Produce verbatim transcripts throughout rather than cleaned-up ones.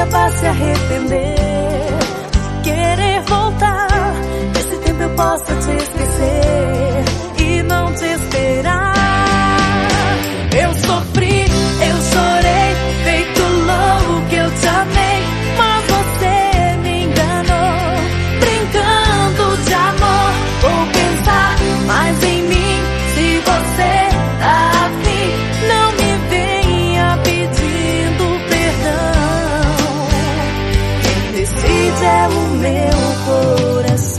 vá se arrepender, querer voltar, nesse tempo eu possa te esquecer e não te esperar. Eu sofri, eu chorei, feito louco que eu te amei, mas você me enganou, brincando de amor. Vou pensar mais em mim, se você tá afim, não me venha pedindo perdão. Quem decide é o meu coração.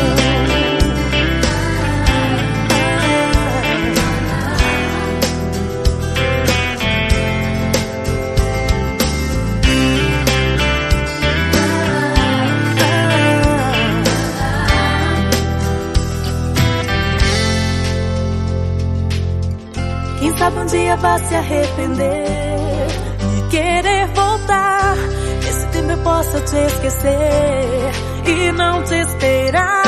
Quem sabe um dia vá se arrepender e querer voltar, nesse tempo eu possa te esquecer e não te esperar.